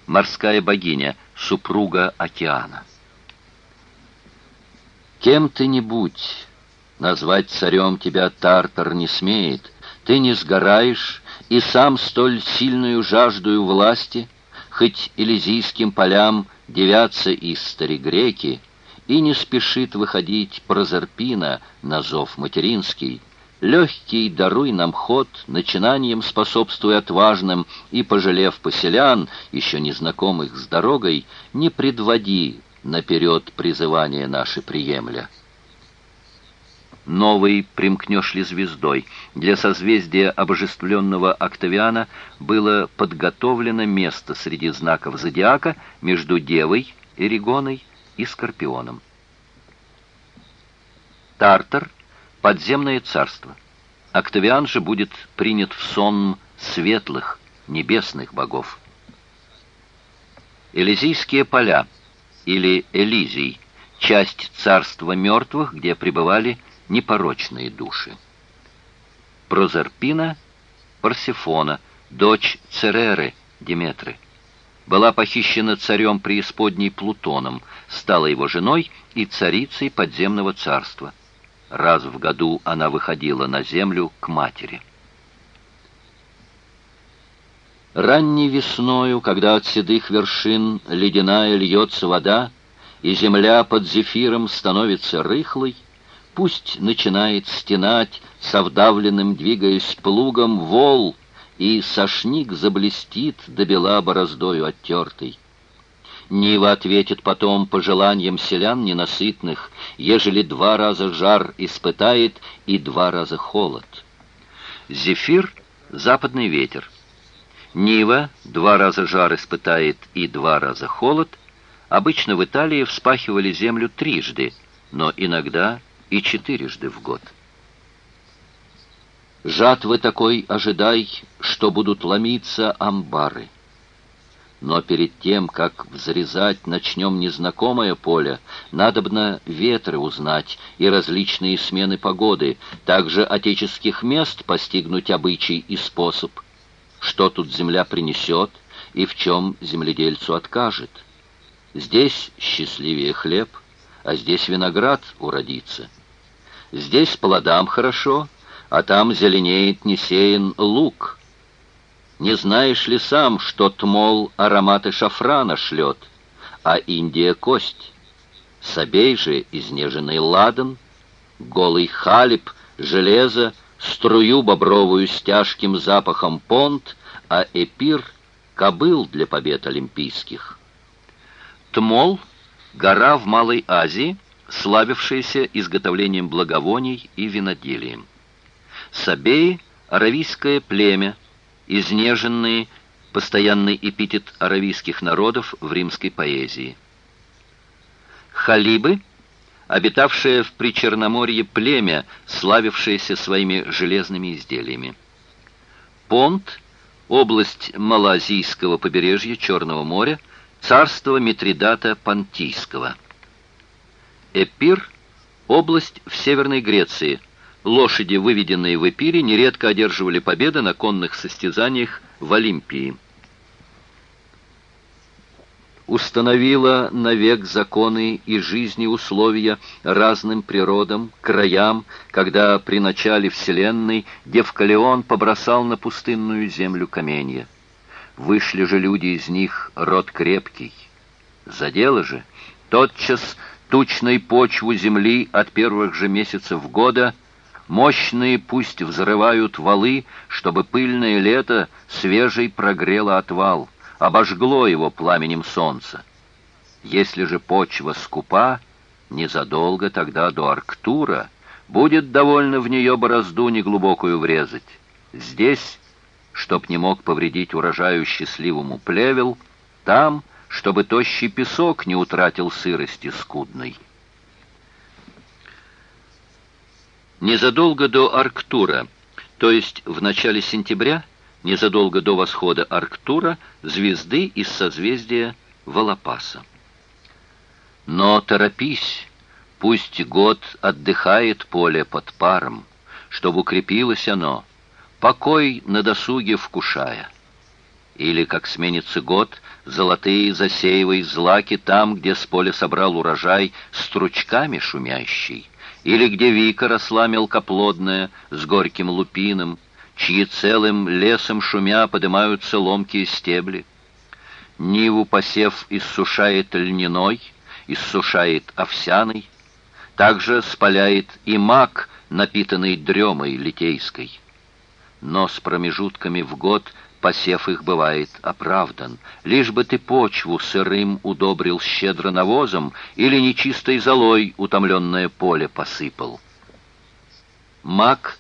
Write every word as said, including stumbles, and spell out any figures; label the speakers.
Speaker 1: морская богиня, супруга океана. Кем ты ни будь, назвать царем тебя Тартар не смеет, ты не сгораешь, и сам столь сильную жаждую власти, хоть элизийским полям девятся истори греки, и не спешит выходить Прозерпина на зов материнский. Легкий даруй нам ход, начинанием способствуй отважным, и, пожалев поселян, еще незнакомых с дорогой, не предводи наперед призывание наше приемля. Новый примкнешь ли звездой? Для созвездия обожествленного Октавиана было подготовлено место среди знаков зодиака между Девой, Эригоной и Скорпионом. Тартар — подземное царство. Октавиан же будет принят в сон светлых, небесных богов. Элизийские поля, или Элизий, часть царства мертвых, где пребывали непорочные души. Прозерпина, Парсифона, дочь Цереры, Деметры, была похищена царем преисподней Плутоном, стала его женой и царицей подземного царства. Раз в году она выходила на землю к матери. Ранней весною, когда от седых вершин ледяная льется вода, и земля под зефиром становится рыхлой, пусть начинает стенать, со вдавленным двигаясь плугом, вол, и сошник заблестит до бела бороздою оттертой. Нива ответит потом пожеланиям селян ненасытных, ежели два раза жар испытает и два раза холод. Зефир — западный ветер. Нива два раза жар испытает и два раза холод. Обычно в Италии вспахивали землю трижды, но иногда и четырежды в год. Жатвы такой ожидай, что будут ломиться амбары. Но перед тем, как взрезать начнем незнакомое поле, надобно ветры узнать и различные смены погоды, также отеческих мест постигнуть обычай и способ, что тут земля принесет и в чем земледельцу откажет. Здесь счастливее хлеб, а здесь виноград уродится. Здесь плодам хорошо, а там зеленеет несеян лук. Не знаешь ли сам, что Тмол ароматы шафрана шлет, а Индия кость? Собей же изнеженный ладан, голый халиб, железо, струю бобровую с тяжким запахом понт, а Эпир — кобыл для побед олимпийских. Тмол — гора в Малой Азии, славившаяся изготовлением благовоний и виноделием. Сабеи — аравийское племя, изнеженные, постоянный эпитет аравийских народов в римской поэзии. Халибы — обитавшее в Причерноморье племя, славившееся своими железными изделиями. Понт — область малоазийского побережья Черного моря, царство Митридата Понтийского. Эпир — область в Северной Греции. Лошади, выведенные в Эпире, нередко одерживали победы на конных состязаниях в Олимпии. Установила навек законы и жизни условия разным природам, краям, когда при начале вселенной Девкалион побросал на пустынную землю каменья. Вышли же люди из них род крепкий. За дело же тотчас тучной почву земли от первых же месяцев года мощные пусть взрывают валы, чтобы пыльное лето свежей прогрело отвал, обожгло его пламенем солнца. Если же почва скупа, незадолго тогда до Арктура будет довольно в нее борозду неглубокую врезать. Здесь, чтоб не мог повредить урожаю счастливому плевел, там, чтобы тощий песок не утратил сырости скудной. Незадолго до Арктура, то есть в начале сентября, незадолго до восхода Арктура, звезды из созвездия Волопаса. Но торопись, пусть год отдыхает поле под паром, чтобы укрепилось оно, покой на досуге вкушая. Или, как сменится год, золотые засеивай злаки там, где с поля собрал урожай, стручками шумящий, или где вика росла мелкоплодная, с горьким лупином, чьи целым лесом шумя подымаются ломкие стебли. Ниву посев иссушает льняной, иссушает овсяной, также спаляет и мак, напитанный дремой литейской. Но с промежутками в год посев их бывает оправдан, лишь бы ты почву сырым удобрил щедро навозом или нечистой золой утомленное поле посыпал. Мак